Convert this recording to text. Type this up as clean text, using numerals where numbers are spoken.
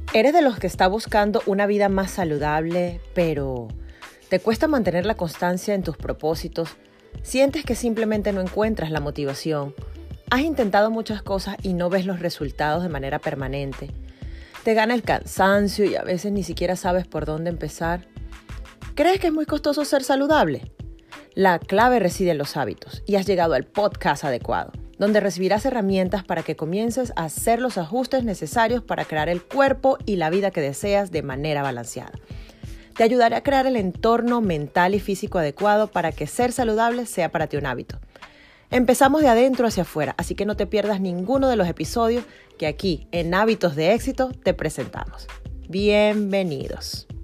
¿Eres de los que está buscando una vida más saludable, pero te cuesta mantener la constancia en tus propósitos? ¿Sientes que simplemente no encuentras la motivación? ¿Has intentado muchas cosas y no ves los resultados de manera permanente? ¿Te gana el cansancio y a veces ni siquiera sabes por dónde empezar? ¿Crees que es muy costoso ser saludable? La clave reside en los hábitos y has llegado al podcast adecuado, donde recibirás herramientas para que comiences a hacer los ajustes necesarios para crear el cuerpo y la vida que deseas de manera balanceada. Te ayudaré a crear el entorno mental y físico adecuado para que ser saludable sea para ti un hábito. Empezamos de adentro hacia afuera, así que no te pierdas ninguno de los episodios que aquí en Hábitos de Éxito te presentamos. Bienvenidos.